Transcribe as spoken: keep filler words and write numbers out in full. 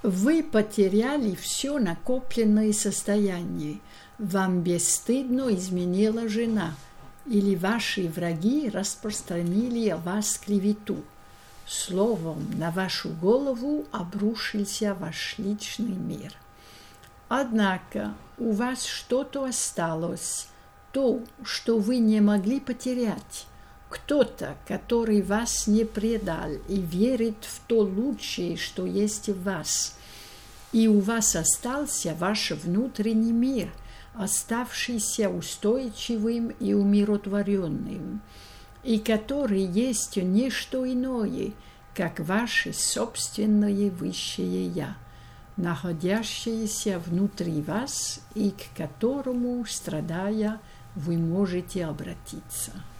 Вы потеряли все накопленное состояние, вам бесстыдно изменила жена, или ваши враги распространили о вас клевету. Словом, на вашу голову обрушился ваш личный мир. Однако у вас что-то осталось, то, что вы не могли потерять. Кто-то, который вас не предал и верит в то лучшее, что есть в вас. И у вас остался ваш внутренний мир, оставшийся устойчивым и умиротворенным, и который есть не что иное, как ваше собственное высшее «Я», находящееся внутри вас и к которому, страдая, вы можете обратиться.